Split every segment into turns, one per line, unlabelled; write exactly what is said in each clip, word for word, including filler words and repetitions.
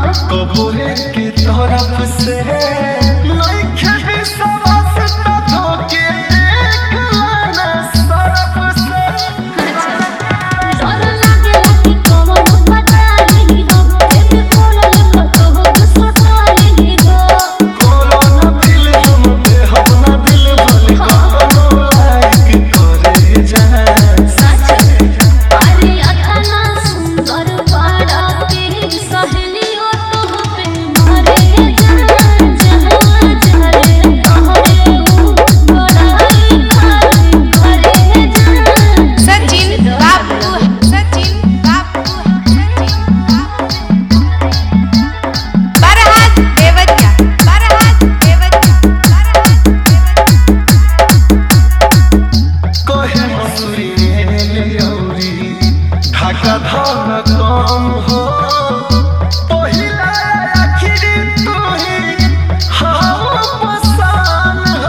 कबूरे की तरफ से नइखे विश्वास त धोके देख लाना सरफ से
डर लागे कि कौन पता नहीं हो एक बोलल कतो गुस्सा नहीं हो
कोनो न दिल हम पे हम न दिल भले कोनो लाइक करे जाए
सच अरे अतना सुंदर बड़ा के सहेलियों तो पे मारे जान जहां चले तोहरे ऊ बड़ाई करे जान
सचिन बाबू सचिन बाबू सचिन बाबू बरहात देवरिया बरहात देवरिया बरहात देवरिया
कहे मसूरी में लियौरी ढाका धान कम हो पहिला आखिरी तू ही हाँ पसान हो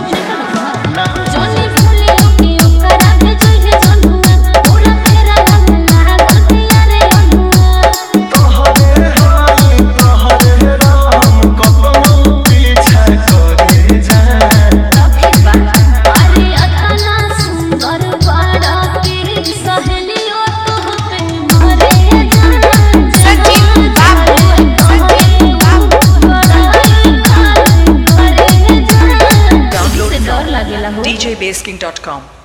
जोनी फूले के ओकरा भेजै है जनुआ पूरा तेरा रंगना करतिया रे अनुआ
तोहरे हाल तोहरे राम कपनों पीछा करे जाए
एक बार अरे अतना सुंदर बड़ा के सहेलियों तो पे मारे जान
सचिन बाबू सचिन बाबू
बड़ाई करे जान से डर लागेला हो
D J Baseking dot com